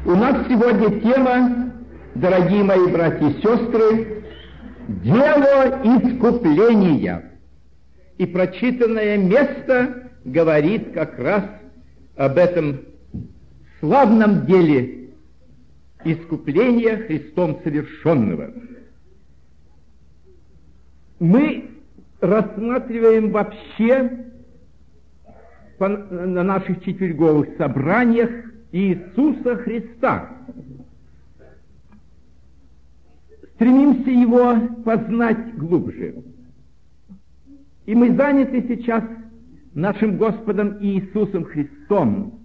У нас сегодня тема, дорогие мои братья и сестры, дело искупления. И прочитанное место говорит как раз об этом славном деле искупления Христом совершенного. Мы рассматриваем вообще на наших четверговых собраниях Иисуса Христа. Стремимся Его познать глубже. И мы заняты сейчас нашим Господом Иисусом Христом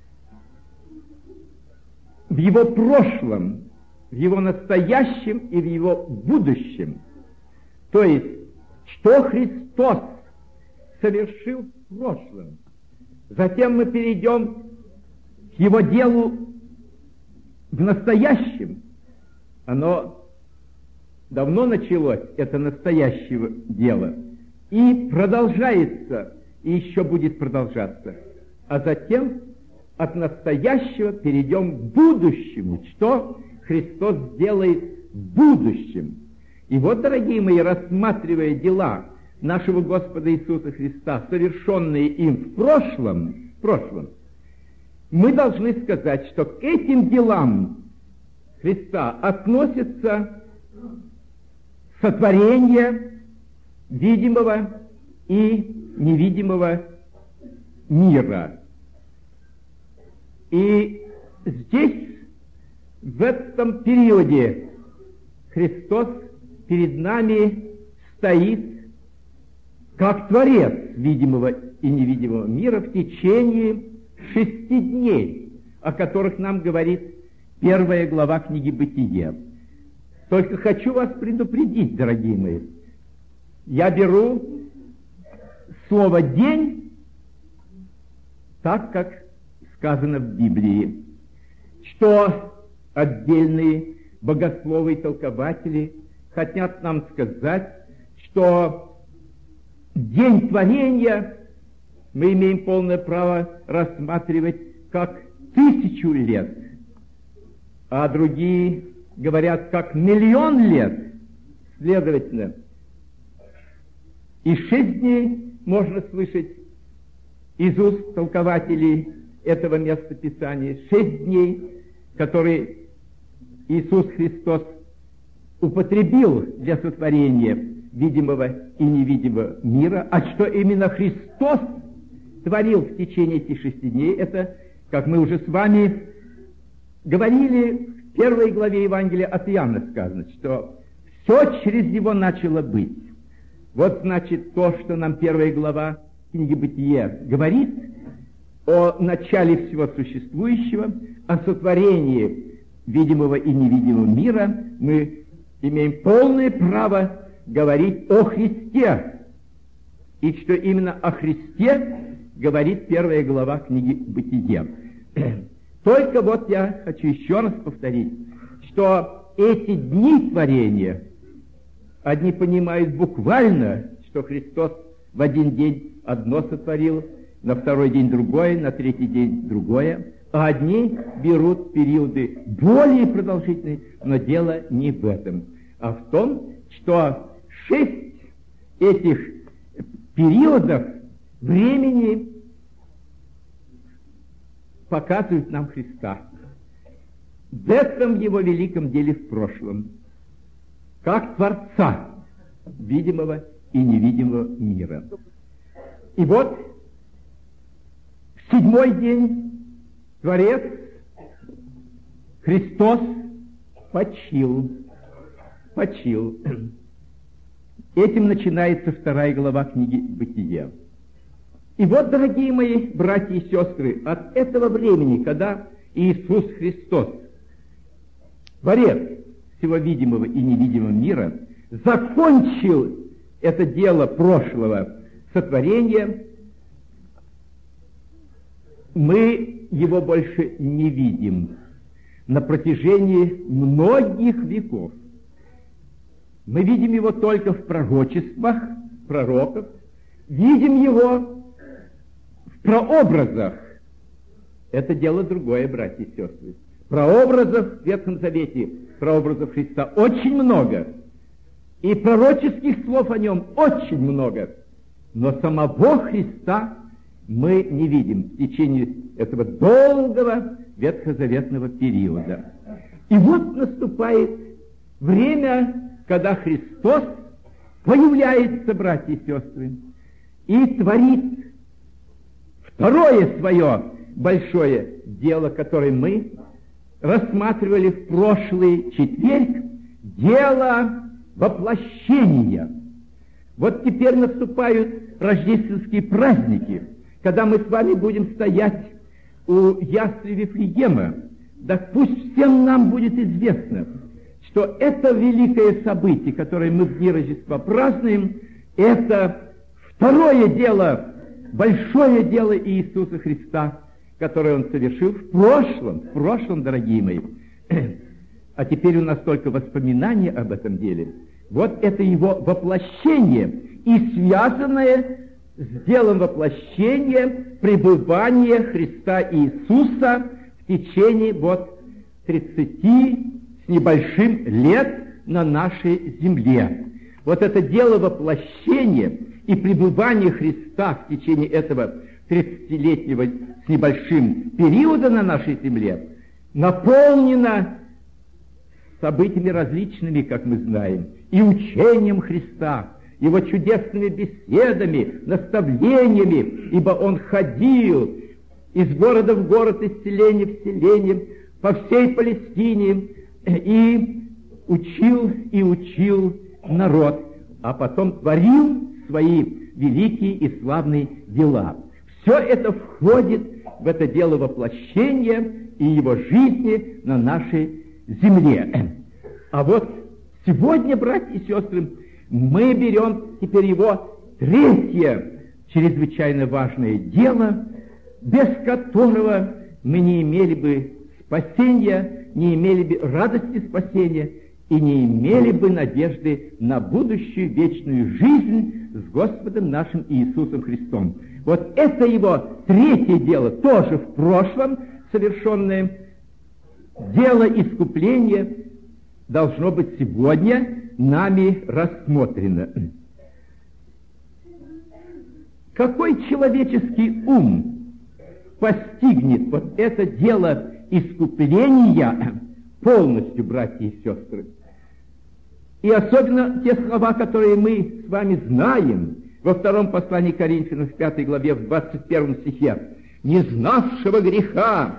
в Его прошлом, в Его настоящем и в Его будущем. То есть, что Христос совершил в прошлом. Затем мы перейдем к Его делу в настоящем. Оно давно началось, это настоящее дело, и продолжается, и еще будет продолжаться. А затем от настоящего перейдем к будущему, что Христос сделает в будущем. И вот, дорогие мои, рассматривая дела нашего Господа Иисуса Христа, совершенные им в прошлом, мы должны сказать, что к этим делам Христа относятся сотворение видимого и невидимого мира. И здесь, в этом периоде, Христос перед нами стоит как Творец видимого и невидимого мира в течение 6 дней, о которых нам говорит 1 глава книги Бытия. Только хочу вас предупредить, дорогие мои, я беру слово «день» так, как сказано в Библии, что отдельные богословы и толкователи хотят нам сказать, что день творения мы имеем полное право рассматривать как 1000 лет, а другие говорят как 1 000 000 лет. Следовательно, и 6 дней можно слышать из уст толкователей этого места Писания, 6 дней, которые Иисус Христос употребил для сотворения видимого и невидимого мира, а что именно Христос творил в течение этих 6 дней, это, как мы уже с вами говорили, в 1 главе Евангелия от Иоанна сказано, что все через Него начало быть. Вот значит то, что нам 1 глава книги Бытия говорит о начале всего существующего, о сотворении видимого и невидимого мира, мы имеем полное право говорить о Христе. И что именно о Христе говорит 1 глава книги Бытия. Только вот я хочу еще раз повторить, что эти дни творения, одни понимают буквально, что Христос в один день одно сотворил, на второй день другое, на третий день другое, а одни берут периоды более продолжительные, но дело не в этом, а в том, что 6 этих периодов времени показывают нам Христа. В этом Его великом деле в прошлом, как Творца видимого и невидимого мира. И вот в 7-й день Творец Христос почил. Этим начинается 2 глава книги Бытия. И вот, дорогие мои братья и сестры, от этого времени, когда Иисус Христос, Творец всего видимого и невидимого мира, закончил это дело прошлого сотворения, мы его больше не видим на протяжении многих веков. Мы видим его только в пророчествах пророков, видим его в прообразах. Это дело другое, братья и сестры. Прообразов в Ветхом Завете, прообразов Христа очень много. И пророческих слов о нем очень много. Но самого Христа мы не видим в течение этого долгого ветхозаветного периода. И вот наступает время, когда Христос появляется, братья и сестры, и творит второе свое большое дело, которое мы рассматривали в прошлый четверг, дело воплощения. Вот теперь наступают рождественские праздники, когда мы с вами будем стоять у ясли Вифлеема. Да пусть всем нам будет известно, что это великое событие, которое мы в дни Рождества празднуем, это второе дело, большое дело Иисуса Христа, которое Он совершил в прошлом, дорогие мои. А теперь у нас только воспоминания об этом деле. Вот это Его воплощение, и связанное с делом воплощения пребывание Христа Иисуса в течение 30 с небольшим лет на нашей земле. Вот это дело воплощения и пребывание Христа в течение этого 30-летнего с небольшим периода на нашей земле наполнено событиями различными, как мы знаем, и учением Христа, Его чудесными беседами, наставлениями, ибо Он ходил из города в город, из селения в селение, по всей Палестине, и учил народ, а потом творил свои великие и славные дела. Все это входит в это дело воплощения и Его жизни на нашей земле. А вот сегодня, братья и сестры, мы берем теперь Его третье чрезвычайно важное дело, без которого мы не имели бы спасения, не имели бы радости спасения и не имели бы надежды на будущую вечную жизнь с Господом нашим Иисусом Христом. Вот это Его третье дело, тоже в прошлом совершенное дело искупления, должно быть сегодня нами рассмотрено. Какой человеческий ум постигнет вот это дело искупления полностью, братья и сестры? И особенно те слова, которые мы с вами знаем во втором послании к Коринфянам, в 5 главе, в 21 стихе. «Не знавшего греха,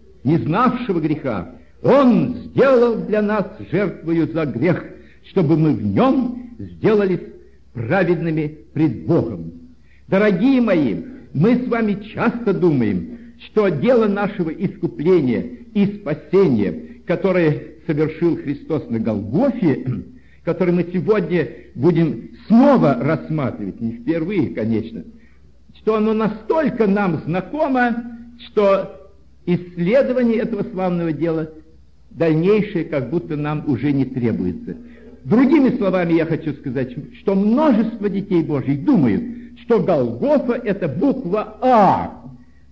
Он сделал для нас жертвою за грех, чтобы мы в Нем сделались праведными пред Богом». Дорогие мои, мы с вами часто думаем, что дело нашего искупления и спасения, которое совершил Христос на Голгофе, которое мы сегодня будем снова рассматривать, не впервые, конечно, что оно настолько нам знакомо, что исследование этого славного дела дальнейшее как будто нам уже не требуется. Другими словами, я хочу сказать, что множество детей Божьих думают, что Голгофа — это буква «А»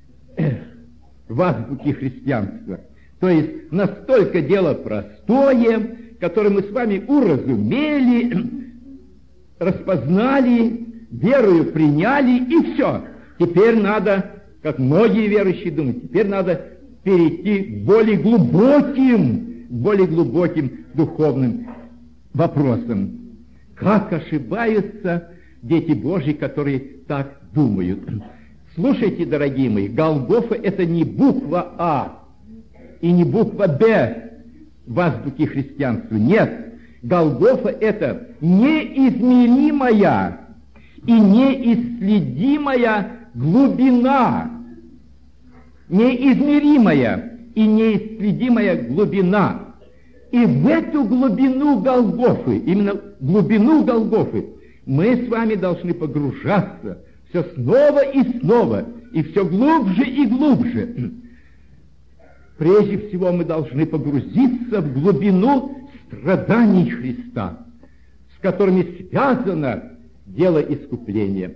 в азбуке христианства. То есть настолько дело простое, которое мы с вами уразумели, распознали, верою приняли, и все. Теперь надо, как многие верующие думают, теперь надо перейти к более глубоким духовным вопросам. Как ошибаются дети Божьи, которые так думают. Слушайте, дорогие мои, Голгофа — это не буква А и не буква Б в азбуке христианства. Нет, Голгофа — это неизмеримая и неисследимая глубина. Неизмеримая и неисследимая глубина. И в эту глубину Голгофы, именно глубину Голгофы, мы с вами должны погружаться все снова и снова, и все глубже и глубже. Прежде всего мы должны погрузиться в глубину страданий Христа, с которыми связано дело искупления.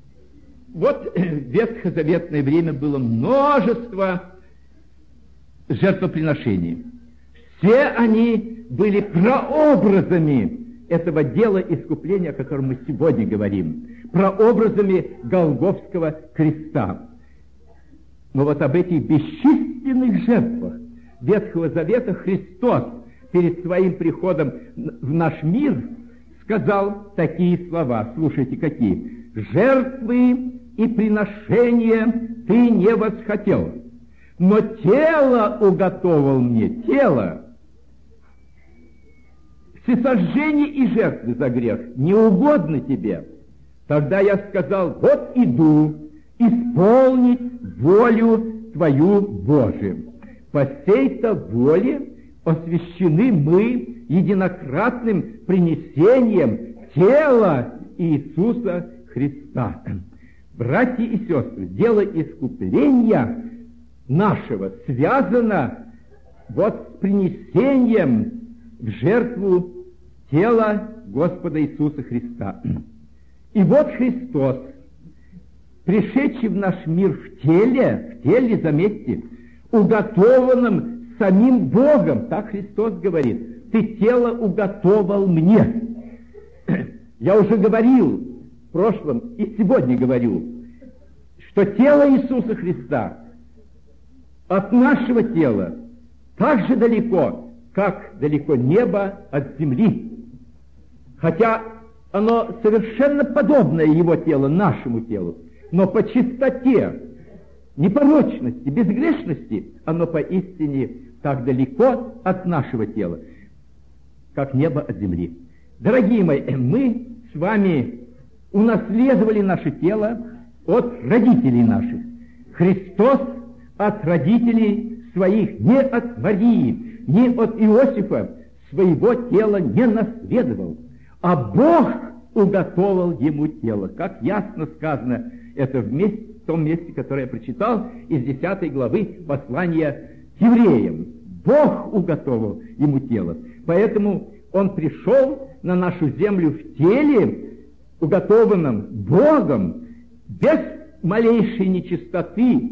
Вот в ветхозаветное время было множество жертвоприношений. Все они были прообразами этого дела искупления, о котором мы сегодня говорим, прообразами Голгофского креста. Но вот об этих бесчисленных жертвах Ветхого Завета Христос перед своим приходом в наш мир сказал такие слова. Слушайте, какие. «Жертвы и приношения ты не восхотел, но тело уготовал мне, тело. Всесожжение и жертвы за грех не угодно тебе. Тогда я сказал, вот иду исполнить волю твою Божию. По сей-то воле освящены мы единократным принесением тела Иисуса Христа». Братья и сестры, дело искупления нашего связано вот с принесением в жертву тела Господа Иисуса Христа. И вот Христос, пришедший в наш мир в теле, заметьте, уготованном самим Богом, так Христос говорит, ты тело уготовал мне. Я уже говорил в прошлом и сегодня говорю, что тело Иисуса Христа от нашего тела так же далеко, как далеко небо от земли. Хотя оно совершенно подобное его тело нашему телу, но по чистоте, непорочности, безгрешности оно поистине так далеко от нашего тела, как небо от земли. Дорогие мои, мы с вами унаследовали наше тело от родителей наших. Христос от родителей своих, не от Марии, не от Иосифа, своего тела не наследовал, а Бог уготовал ему тело. Как ясно сказано это в том месте, которое я прочитал из 10 главы послания к евреям. Бог уготовал ему тело. Поэтому он пришел на нашу землю в теле, уготованном Богом, без малейшей нечистоты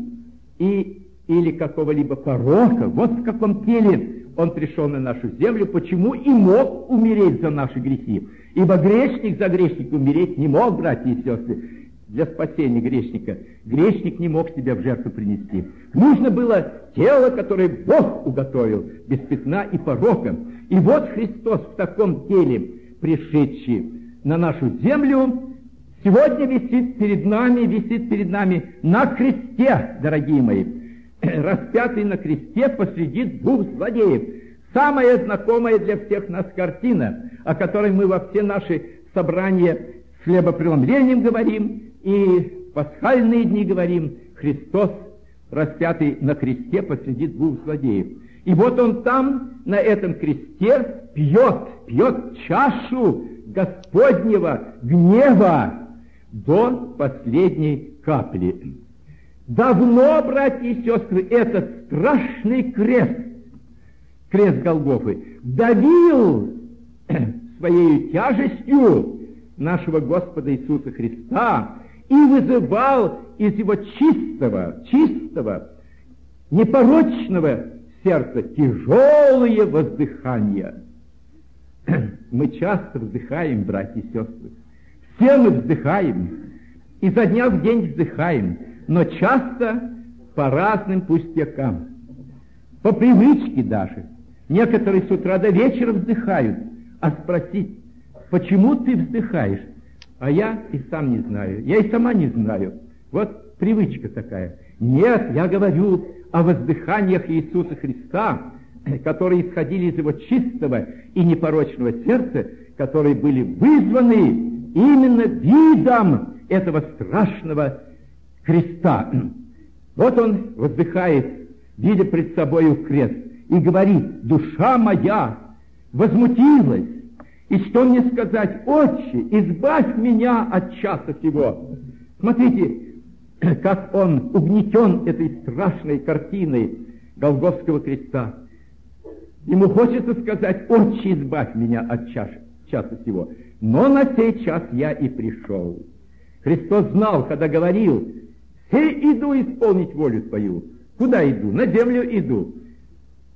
или какого-либо порока. Вот в каком теле он пришел на нашу землю, почему и мог умереть за наши грехи. Ибо грешник за грешника умереть не мог, братья и сестры. Для спасения грешника грешник не мог себя в жертву принести. Нужно было тело, которое Бог уготовил, без пятна и порока. И вот Христос в таком теле, пришедший на нашу землю, сегодня висит перед нами на кресте, дорогие мои, распятый на кресте посреди двух злодеев. Самая знакомая для всех нас картина, о которой мы во все наши собрания с хлебопреломлением говорим и в пасхальные дни говорим: Христос, распятый на кресте посреди двух злодеев. И вот он там, на этом кресте, пьет чашу Господнего гнева до последней капли. Давно, братья и сестры, этот страшный крест Голгофы, давил своей тяжестью нашего Господа Иисуса Христа и вызывал из его чистого, непорочного сердца тяжелые воздыхания. Мы часто вздыхаем, братья и сестры. Все мы вздыхаем, изо дня в день вздыхаем, но часто по разным пустякам, по привычке даже. Некоторые с утра до вечера вздыхают, а спросить, почему ты вздыхаешь? А я и сам не знаю, я и сама не знаю. Вот привычка такая. Нет, я говорю о воздыханиях Иисуса Христа, которые исходили из его чистого и непорочного сердца, которые были вызваны именно видом этого страшного креста. Вот он воздыхает, видя пред собою крест, и говорит: душа моя возмутилась. И что мне сказать? Отче, избавь меня от часа сего. Смотрите, как он угнетен этой страшной картиной Голгофского креста. Ему хочется сказать: Отче, избавь меня от часа сего. Но на сей час я и пришел. Христос знал, когда говорил: «Сей иду исполнить волю твою». Куда иду? На землю иду.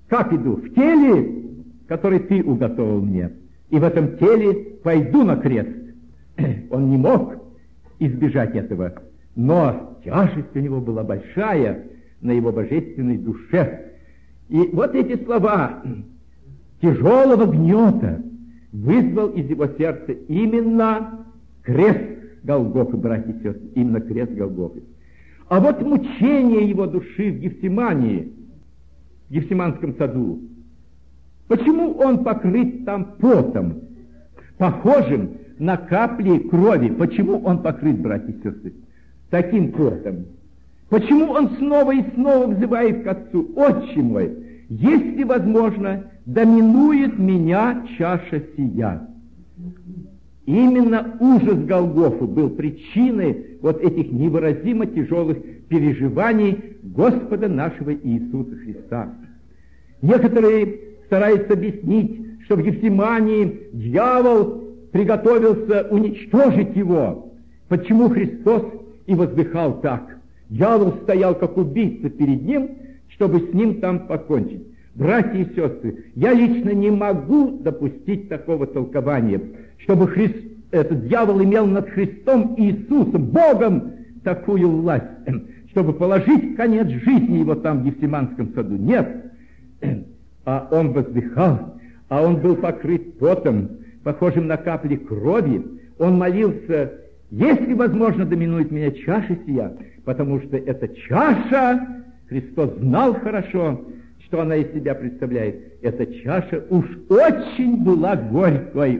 Как иду? В теле, который ты уготовил мне, и в этом теле пойду на крест. Он не мог избежать этого, но тяжесть у него была большая на его божественной душе. И вот эти слова тяжелого гнета вызвал из его сердца именно крест Голгофы, братья и сестры, именно крест Голгофы. А вот мучение его души в Гефсимании, в Гефсиманском саду, почему он покрыт там потом, похожим на капли крови? Почему он покрыт, братья и сестры, таким потом? Почему он снова и снова взывает к Отцу: «Отче мой, если возможно, доминует меня чаша сия». Именно ужас Голгофы был причиной вот этих невыразимо тяжелых переживаний Господа нашего Иисуса Христа. Некоторые стараются объяснить, что в Гефсимании дьявол приготовился уничтожить его. Почему Христос и воздыхал так? Дьявол стоял как убийца перед ним, чтобы с ним там покончить. Братья и сестры, я лично не могу допустить такого толкования, чтобы этот дьявол имел над Христом Иисусом, Богом, такую власть, чтобы положить конец жизни его там в Гефсиманском саду. Нет. А он воздыхал, а он был покрыт потом, похожим на капли крови. Он молился: «Если возможно, доминует меня чаша сия», потому что эта чаша, Христос знал хорошо, что она из себя представляет. Эта чаша уж очень была горькой,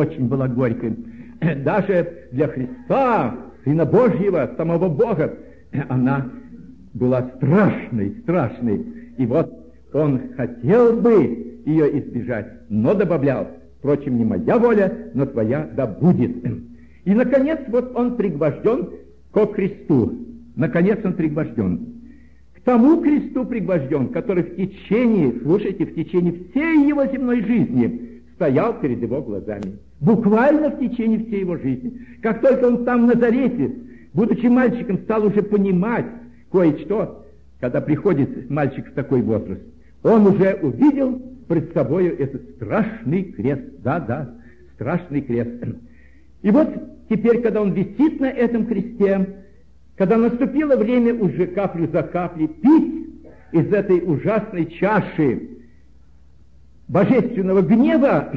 Даже для Христа, Сына Божьего, самого Бога, она была страшной. И вот он хотел бы ее избежать, но добавлял: «Впрочем, не моя воля, но твоя да будет». И, наконец, вот он пригвожден ко кресту. Наконец он пригвожден. К тому кресту пригвожден, который в течение всей его земной жизни стоял перед его глазами. Буквально в течение всей его жизни. Как только он там в Назарете, будучи мальчиком, стал уже понимать кое-что, когда приходит мальчик в такой возраст, он уже увидел пред собою этот страшный крест. Да, страшный крест. И вот теперь, когда он висит на этом кресте, когда наступило время уже каплю за каплей пить из этой ужасной чаши божественного гнева,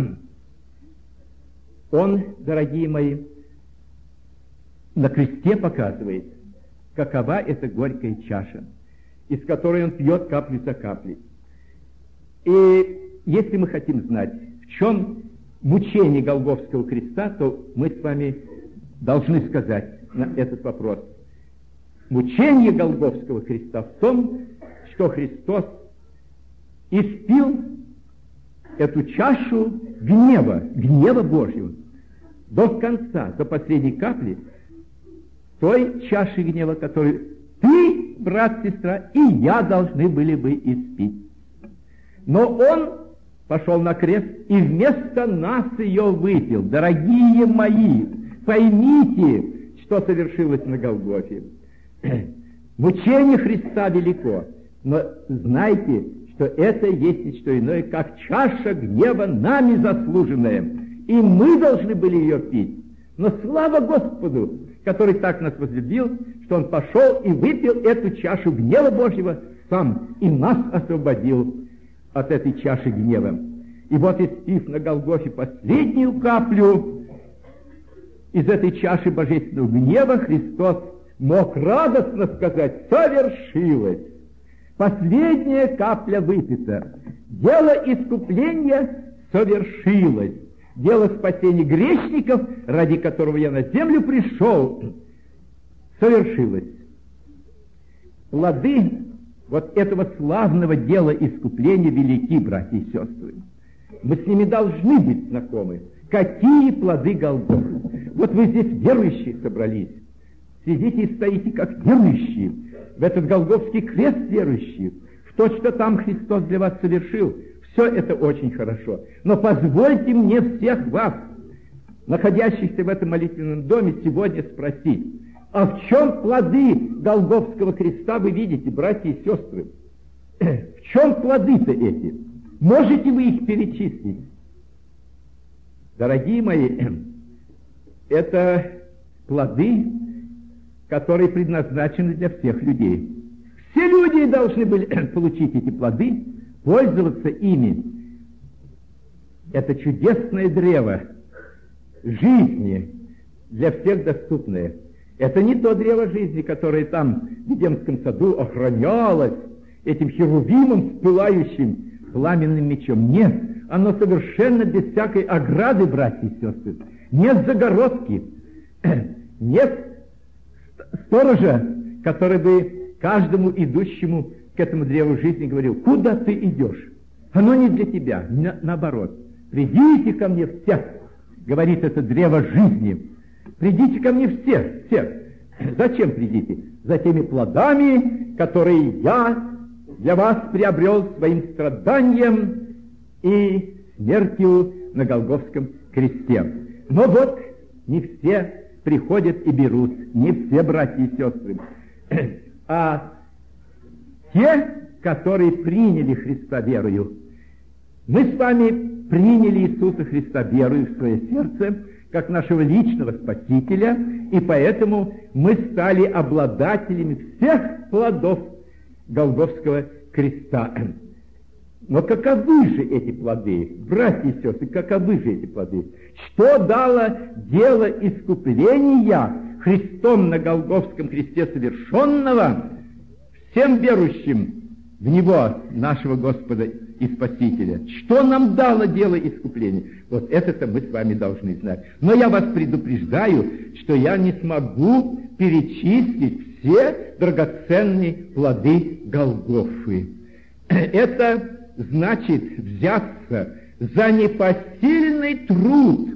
он, дорогие мои, на кресте показывает, какова эта горькая чаша, из которой он пьет каплю за каплей. И если мы хотим знать, в чем мучение Голгофского креста, то мы с вами должны сказать на этот вопрос. Мучение Голгофского креста в том, что Христос испил эту чашу гнева Божьего до конца, до последней капли, той чаши гнева, которую ты, брат, сестра, и я должны были бы испить. Но он пошел на крест и вместо нас ее выпил. Дорогие мои, поймите, что совершилось на Голгофе. Мучение Христа велико, но знайте, что это есть не что иное, как чаша гнева нами заслуженная, и мы должны были ее пить. Но слава Господу, который так нас возлюбил, что Он пошел и выпил эту чашу гнева Божьего сам, и нас освободил от этой чаши гнева. И вот, испив на Голгофе последнюю каплю из этой чаши божественного гнева, Христос мог радостно сказать: совершилось. Последняя капля выпита. Дело искупления совершилось. Дело спасения грешников, ради которого я на землю пришел, совершилось. Плоды вот этого славного дела искупления велики, братья и сестры. Мы с ними должны быть знакомы. Какие плоды Голгофы? Вот вы здесь верующие собрались. Сидите и стоите, как верующие. В этот Голгофский крест верующие. В то, что там Христос для вас совершил. Все это очень хорошо. Но позвольте мне всех вас, находящихся в этом молитвенном доме, сегодня спросить: а в чем плоды Голгофского креста вы видите, братья и сестры? В чем плоды-то эти? Можете вы их перечислить? Дорогие мои, это плоды, которые предназначены для всех людей. Все люди должны были получить эти плоды, пользоваться ими. Это чудесное древо жизни, для всех доступное. Это не то древо жизни, которое там в Едемском саду охранялось этим херувимом с пылающим пламенным мечом. Нет, оно совершенно без всякой ограды, братья и сестры. Нет загородки, нет сторожа, который бы каждому идущему к этому древу жизни говорил: куда ты идешь? Оно не для тебя, наоборот. Придите ко мне все, говорит это древо жизни. Придите ко мне все. Зачем придите? За теми плодами, которые я для вас приобрел своим страданием и смертью на Голгофском кресте. Но вот не все приходят и берут, не все братья и сестры, а те, которые приняли Христа верою. Мы с вами приняли Иисуса Христа верою в свое сердце, как нашего личного Спасителя, и поэтому мы стали обладателями всех плодов Голгофского креста. Но каковы же эти плоды, братья и сестры, каковы же эти плоды? Что дало дело искупления Христом на Голгофском кресте совершенного всем верующим в Него, нашего Господа и Спасителя? Что нам дало дело искупления? Вот это-то мы с вами должны знать. Но я вас предупреждаю, что я не смогу перечислить все драгоценные плоды Голгофы. Это значит взяться за непосильный труд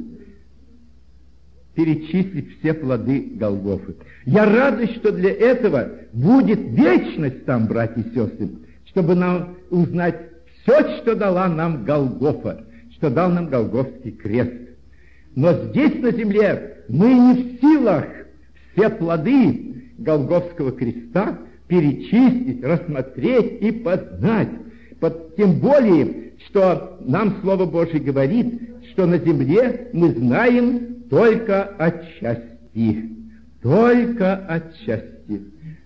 перечислить все плоды Голгофы. Я радуюсь, что для этого будет вечность там, братья и сестры, чтобы нам узнать все, что дала нам Голгофа, что дал нам Голгофский крест. Но здесь, на земле, мы не в силах все плоды Голгофского креста перечислить, рассмотреть и познать. Тем более, что нам Слово Божие говорит, что на земле мы знаем только отчасти. Только отчасти.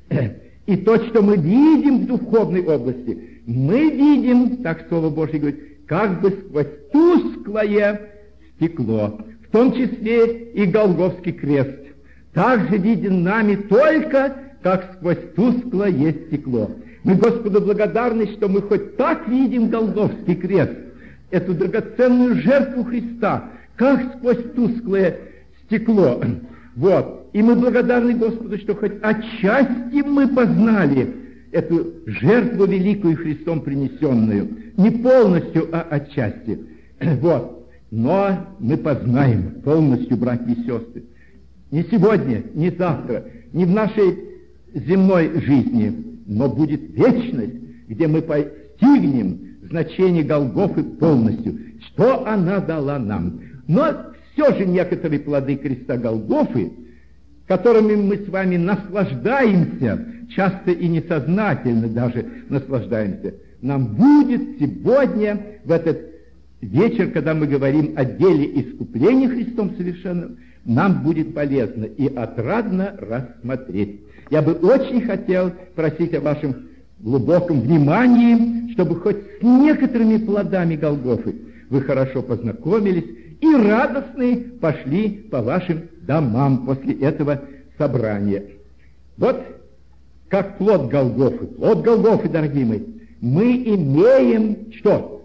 И то, что мы видим в духовной области, мы видим, так Слово Божие говорит, как бы сквозь тусклое стекло, в том числе и Голгофский крест, также виден нами только, как сквозь тусклое стекло. Мы Господу благодарны, что мы хоть так видим Голгофский крест, эту драгоценную жертву Христа, как сквозь тусклое стекло. Вот. И мы благодарны Господу, что хоть отчасти мы познали эту жертву великую Христом принесенную. Не полностью, а отчасти. Вот. Но мы познаем полностью, братья и сестры. Не сегодня, не завтра, не в нашей земной жизни, но будет вечность, где мы постигнем значение Голгофы полностью, что она дала нам. Но все же некоторые плоды креста Голгофы, которыми мы с вами наслаждаемся, часто и несознательно даже наслаждаемся, нам будет сегодня, в этот вечер, когда мы говорим о деле искупления Христом совершенным, нам будет полезно и отрадно рассмотреть. Я бы очень хотел просить о вашем глубоком внимании, чтобы хоть с некоторыми плодами Голгофы вы хорошо познакомились и радостные пошли по вашим домам после этого собрания. Вот как плод Голгофы, дорогие мои, мы имеем что?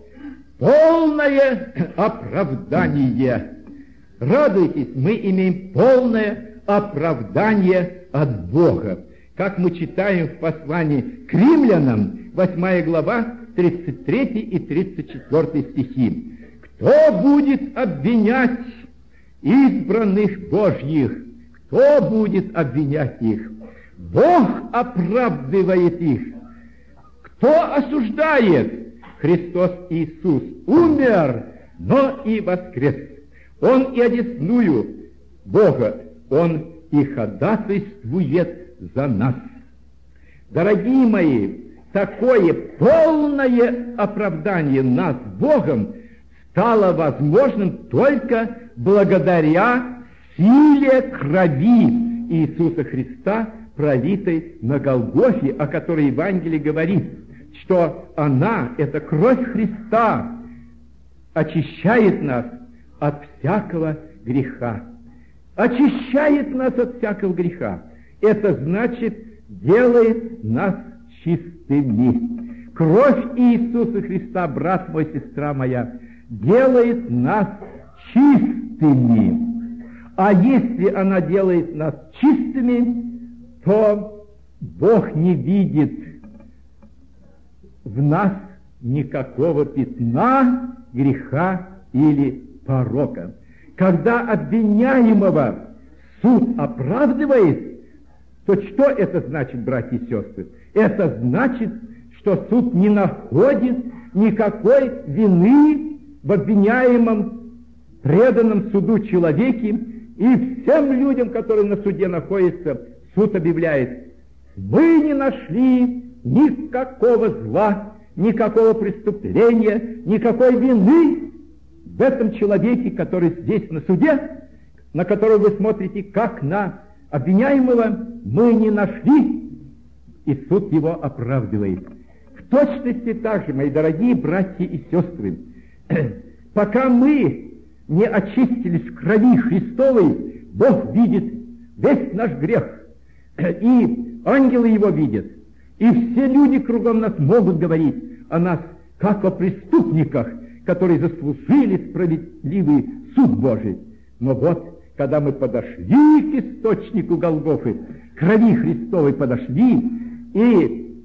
Полное оправдание. Радуйтесь, мы имеем полное оправдание от Бога. Как мы читаем в послании к римлянам, 8 глава, 33 и 34 стихи. Кто будет обвинять избранных Божьих? Кто будет обвинять их? Бог оправдывает их. Кто осуждает? Христос Иисус умер, но и воскрес. Он и одесную Бога, Он и ходатайствует за нас. Дорогие мои, такое полное оправдание нас Богом стало возможным только благодаря силе крови Иисуса Христа, пролитой на Голгофе, о которой Евангелие говорит, что она, эта кровь Христа, очищает нас от всякого греха. Очищает нас от всякого греха. Это значит, делает нас чистыми. Кровь Иисуса Христа, брат мой, сестра моя, делает нас чистыми. А если она делает нас чистыми, то Бог не видит в нас никакого пятна, греха или порока. Когда обвиняемого суд оправдывает, то что это значит, братья и сестры? Это значит, что суд не находит никакой вины в обвиняемом, преданном суду человеке, и всем людям, которые на суде находятся, суд объявляет: мы не нашли никакого зла, никакого преступления, никакой вины в этом человеке, который здесь на суде, на которого вы смотрите как на обвиняемого, мы не нашли, и суд его оправдывает. В точности так же, мои дорогие братья и сестры, пока мы не очистились в крови Христовой, Бог видит весь наш грех, и ангелы его видят, и все люди кругом нас могут говорить о нас, как о преступниках, которые заслужили справедливый суд Божий. Но вот, когда мы подошли к источнику Голгофы, крови Христовой подошли, и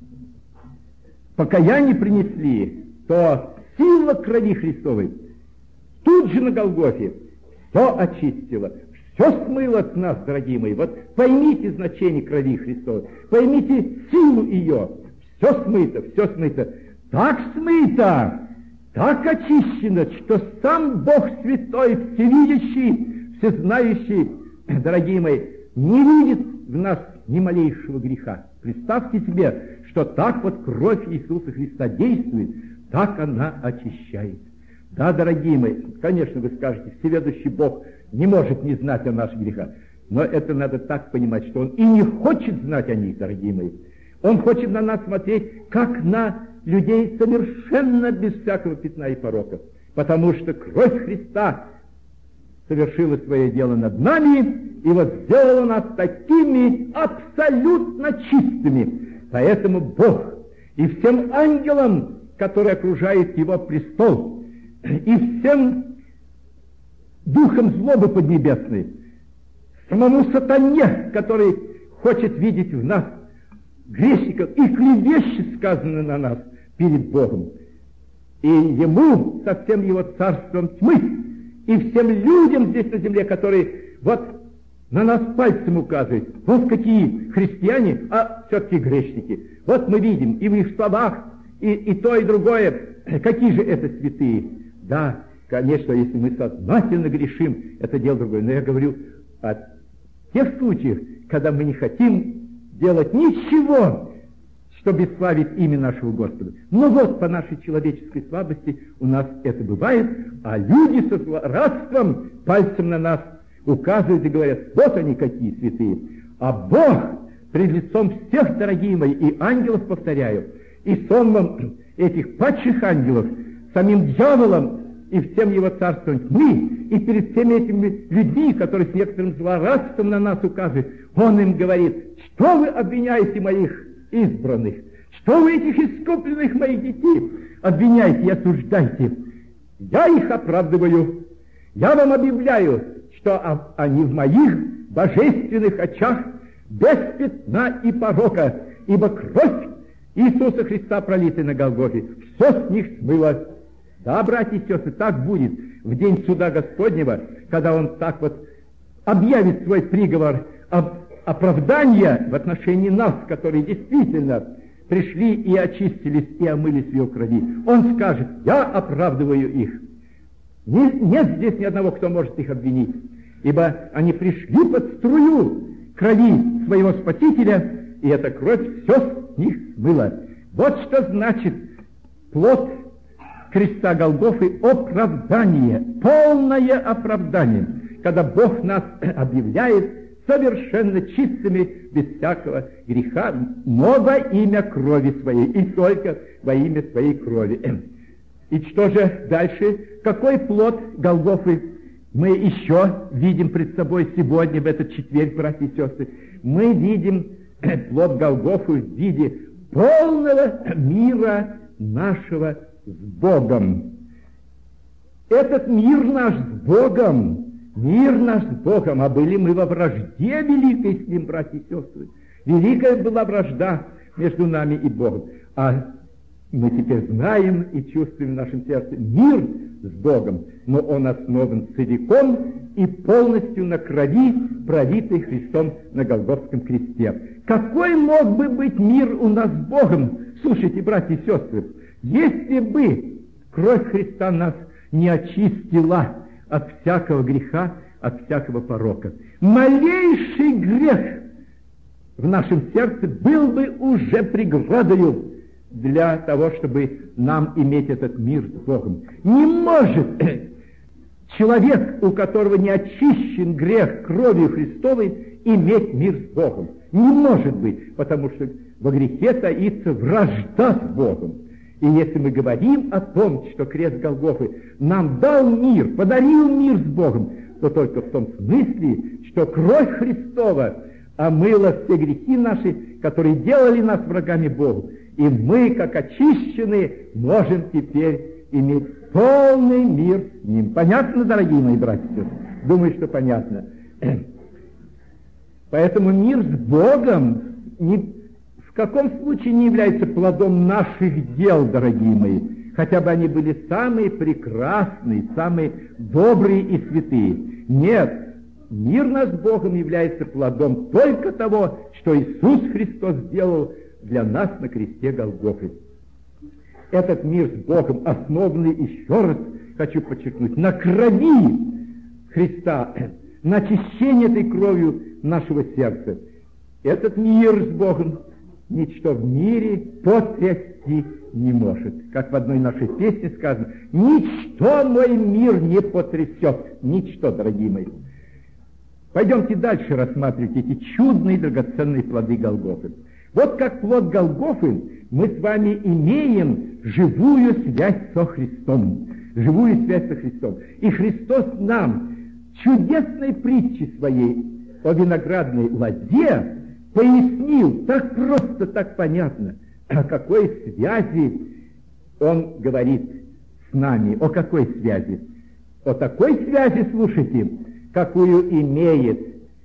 покаяние принесли, то сила крови Христовой тут же на Голгофе все очистила, все смыло с нас, дорогие мои. Вот поймите значение крови Христовой, поймите силу ее. Все смыто, так смыто, так очищено, что сам Бог Святой, Всевидящий, Всезнающий, дорогие мои, не видит в нас ни малейшего греха. Представьте себе, что так вот кровь Иисуса Христа действует, так она очищает. Да, дорогие мои, конечно, вы скажете, всеведущий Бог не может не знать о наших грехах, но это надо так понимать, что Он и не хочет знать о них, дорогие мои. Он хочет на нас смотреть, как на людей совершенно без всякого пятна и порока, потому что кровь Христа совершила свое дело над нами, и вот сделала нас такими абсолютно чистыми. Поэтому Бог и всем ангелам, которые окружают Его престол, и всем духом злобы поднебесной, самому сатане, который хочет видеть в нас грешников и клевещет, сказано на нас, перед Богом, и ему со всем его царством тьмы, и всем людям здесь на земле, которые вот на нас пальцем указывают, вот какие христиане, а все-таки грешники. Вот мы видим и в их словах, и то, и другое, какие же это святые. Да, конечно, если мы сознательно грешим, это дело другое. Но я говорю о тех случаях, когда мы не хотим делать ничего, чтобы славить имя нашего Господа. Но вот по нашей человеческой слабости у нас это бывает, а люди со злорадством пальцем на нас указывают и говорят: вот они какие святые. А Бог пред лицом всех, дорогие мои, и ангелов, повторяю, и сонмом этих падших ангелов, самим дьяволом и всем его царством тьмы, и перед всеми этими людьми, которые с некоторым злорадством на нас указывают, Он им говорит: что вы обвиняете моих избранных? Что вы этих искупленных моих детей обвиняете и осуждаете? Я их оправдываю. Я вам объявляю, что они в моих божественных очах без пятна и порока, ибо кровь Иисуса Христа, пролитая на Голгофе, все с них смыло. Да, братья и сестры, так будет в день суда Господнего, когда Он так вот объявит свой приговор оправдания в отношении нас, которые действительно пришли и очистились, и омылись в Его крови. Он скажет: я оправдываю их. Нет здесь ни одного, кто может их обвинить, ибо они пришли под струю крови своего Спасителя, и эта кровь все с них смыла. Вот что значит плод креста Голгофы — оправдание, полное оправдание, когда Бог нас объявляет совершенно чистыми, без всякого греха, но во имя крови своей, и только во имя своей крови. И что же дальше? Какой плод Голгофы мы еще видим пред собой сегодня, в этот четверг, братья и сестры? Мы видим плод Голгофы в виде полного мира нашего с Богом. Этот мир наш с Богом, мир наш с Богом, а были мы во вражде великой с Ним, братья и сестры. Великая была вражда между нами и Богом. А мы теперь знаем и чувствуем в нашем сердце мир с Богом, но он основан целиком и полностью на крови, пролитой Христом на Голгофском кресте. Какой мог бы быть мир у нас с Богом? Слушайте, братья и сестры, если бы кровь Христа нас не очистила от всякого греха, от всякого порока, малейший грех в нашем сердце был бы уже преградою для того, чтобы нам иметь этот мир с Богом. Не может человек, у которого не очищен грех кровью Христовой, иметь мир с Богом. Не может быть, потому что во грехе таится вражда с Богом. И если мы говорим о том, что крест Голгофы нам дал мир, подарил мир с Богом, то только в том смысле, что кровь Христова омыла все грехи наши, которые делали нас врагами Богу. И мы, как очищенные, можем теперь иметь полный мир с Ним. Понятно, дорогие мои братья и сестры? Думаю, что понятно. Поэтому мир с Богом ни в каком случае не является плодом наших дел, дорогие мои, хотя бы они были самые прекрасные, самые добрые и святые. Нет, мир наш с Богом является плодом только того, что Иисус Христос сделал для нас на кресте Голгофы. Этот мир с Богом, основанный, еще раз хочу подчеркнуть, на крови Христа, на очищение этой кровью нашего сердца. Этот мир с Богом ничто в мире потрясти не может. Как в одной нашей песне сказано: «Ничто мой мир не потрясет». Ничто, дорогие мои. Пойдемте дальше рассматривать эти чудные драгоценные плоды Голгофы. Вот как плод Голгофы мы с вами имеем живую связь со Христом. Живую связь со Христом. И Христос нам чудесной притчей своей о виноградной лозе пояснил так просто, так понятно, о какой связи Он говорит с нами. О какой связи? О такой связи, слушайте, какую имеет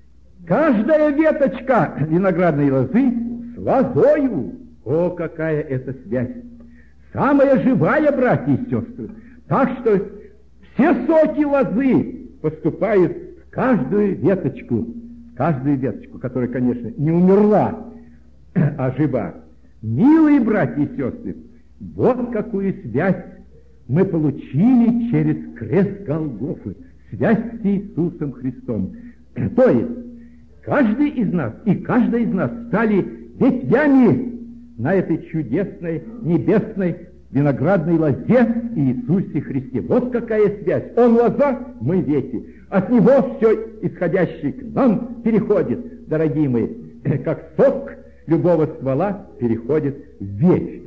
каждая веточка виноградной лозы с лозою. О, какая это связь! Самая живая, братья и сестры. Так что все соки лозы поступают в каждую веточку, которая, конечно, не умерла, а жива. Милые братья и сестры, вот какую связь мы получили через крест Голгофы, связь с Иисусом Христом. То есть, каждый из нас и каждая из нас стали ветвями на этой чудесной небесной виноградной лозе Иисусе Христе. Вот какая связь. Он лоза, мы ветви. От Него все исходящее к нам переходит, дорогие мои, как сок любого ствола переходит в ветвь.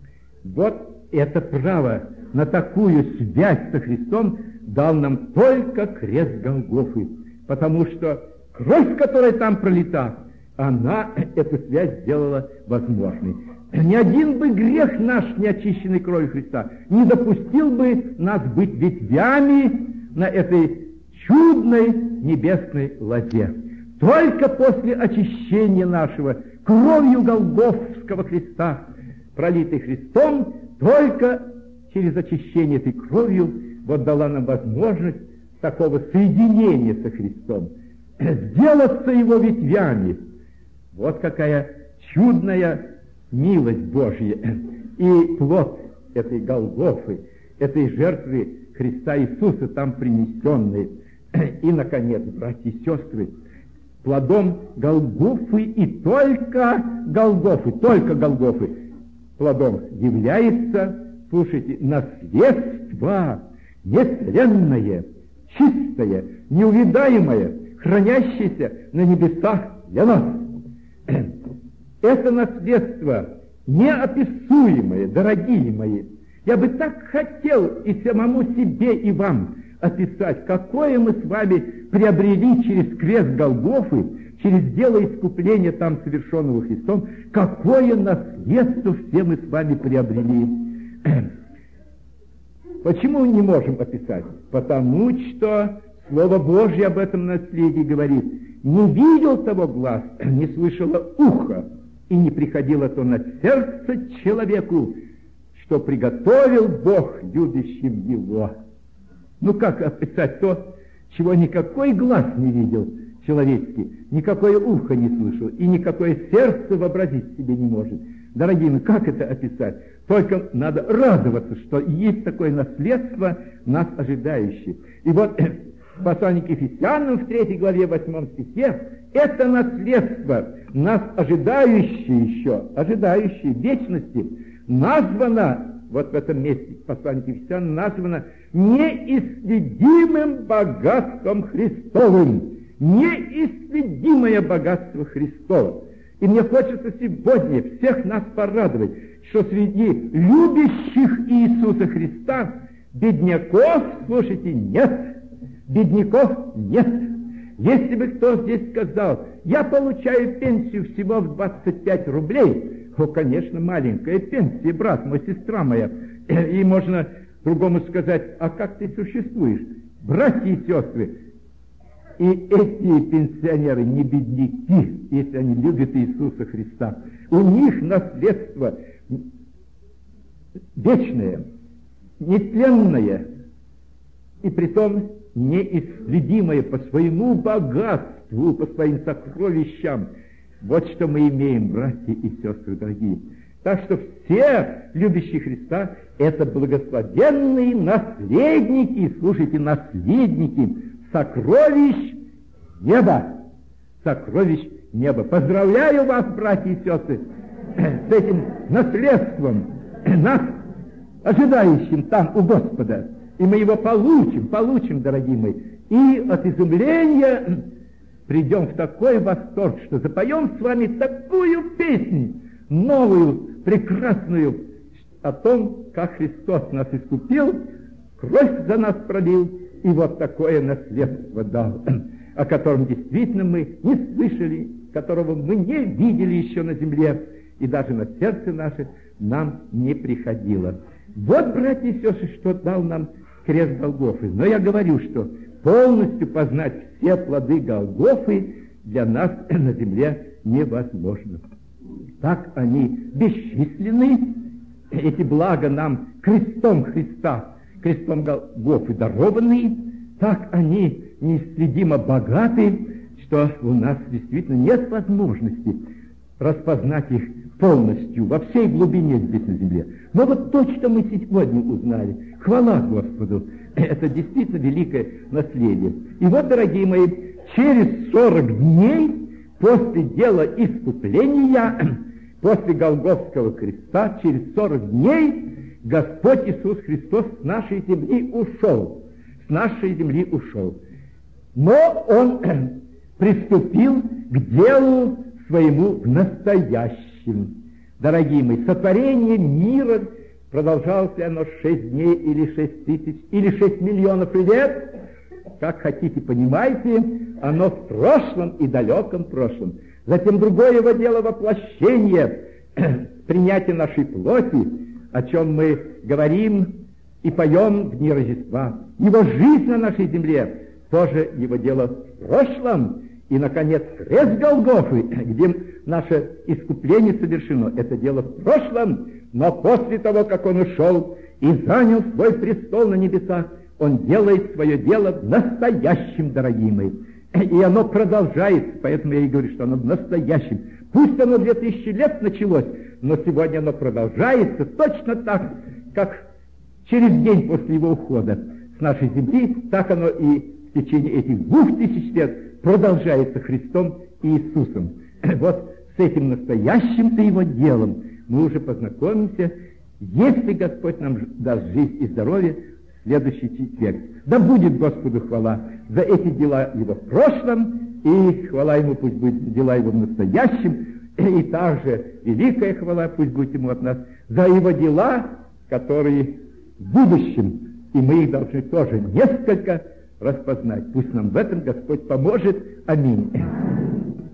Вот это право на такую связь со Христом дал нам только крест Голгофы, потому что кровь, которая там пролита, она эту связь сделала возможной. Ни один бы грех наш, не очищенный кровью Христа, не допустил бы нас быть ветвями на этой чудной небесной лозе. Только после очищения нашего кровью Голгофского креста, пролитой Христом, только через очищение этой кровью вот дала нам возможность такого соединения со Христом, сделаться Его ветвями. Вот какая чудная милость Божья и плод этой Голгофы, этой жертвы Христа Иисуса там принесенной. И, наконец, братья и сестры, плодом Голгофы и только Голгофы плодом является, слушайте, наследство нетленное, чистое, неувидаемое, хранящееся на небесах для нас. Это наследство неописуемое, дорогие мои. Я бы так хотел и самому себе, и вам описать, какое мы с вами приобрели через крест Голгофы, через дело искупления там совершенного Христом, какое наследство все мы с вами приобрели. Почему не можем описать? Потому что Слово Божье об этом наследии говорит: не видел того глаз, не слышало ухо, и не приходило то на сердце человеку, что приготовил Бог любящим его. Ну как описать то, чего никакой глаз не видел человеческий, никакое ухо не слышал, и никакое сердце вообразить себе не может? Дорогие мои, как это описать? Только надо радоваться, что есть такое наследство, нас ожидающее. И вот в послании к Ефесянам в 3 главе 8 стихе это наследство, нас ожидающее еще, ожидающее вечности, названо, вот в этом месте послание к Ефесянам названо неисследимым богатством Христовым. Неисследимое богатство Христово. И мне хочется сегодня всех нас порадовать, что среди любящих Иисуса Христа бедняков, слушайте, нет. Бедняков нет. Если бы кто здесь сказал: я получаю пенсию всего в 25 рублей, то, конечно, маленькая пенсия, брат мой, сестра моя. И можно другому сказать: а как ты существуешь? Братья и сестры, и эти пенсионеры не бедняки, если они любят Иисуса Христа. У них наследство вечное, нетленное, и притом неисследимое по своему богатству, по своим сокровищам. Вот что мы имеем, братья и сестры дорогие. Так что все любящие Христа — это благословенные наследники, слушайте, наследники сокровищ неба. Сокровищ неба. Поздравляю вас, братья и сестры, с этим наследством, нас ожидающим там у Господа. И мы его получим, дорогие мои. И от изумления придем в такой восторг, что запоем с вами такую песню, новую, прекрасную, о том, как Христос нас искупил, кровь за нас пролил, и вот такое наследство дал, о котором действительно мы не слышали, которого мы не видели еще на земле, и даже на сердце наше нам не приходило. Вот, братья и сестры, что дал нам крест Голгофы. Но я говорю, что полностью познать все плоды Голгофы для нас на земле невозможно. Так они бесчисленны, эти блага нам крестом Христа, крестом Голгофы дарованные, так они неисследимо богаты, что у нас действительно нет возможности распознать их полностью, во всей глубине здесь на земле. Но вот то, что мы сегодня узнали, хвала Господу, это действительно великое наследие. И вот, дорогие мои, через 40 дней после дела искупления, после Голгофского креста, через 40 дней Господь Иисус Христос с нашей земли ушел. С нашей земли ушел. Но Он приступил к делу своему в настоящем. Дорогие мои, сотворение мира продолжалось оно 6 дней или 6 тысяч, или 6 миллионов лет. Как хотите, понимаете, оно в прошлом и далеком прошлом. Затем другое его дело воплощение, принятие нашей плоти, о чем мы говорим и поем в дни Рождества. Его жизнь на нашей земле, тоже его дело в прошлом. И, наконец, крест Голгофы, где наше искупление совершено, это дело в прошлом, но после того, как он ушел и занял свой престол на небесах, он делает свое дело в настоящем, дорогие мои. И оно продолжается, поэтому я и говорю, что оно в настоящем. Пусть оно 2000 лет началось, но сегодня оно продолжается точно так, как через день после его ухода с нашей земли, так оно и в течение этих 2000 лет продолжается Христом и Иисусом. Вот с этим настоящим-то его делом мы уже познакомимся, если Господь нам даст жизнь и здоровье, в следующий четверг. Да будет Господу хвала за эти дела Его в прошлом, и хвала Ему пусть будет дела Его в настоящем, и также великая хвала пусть будет Ему от нас за Его дела, которые в будущем, и мы их должны тоже несколько распознать. Пусть нам в этом Господь поможет. Аминь.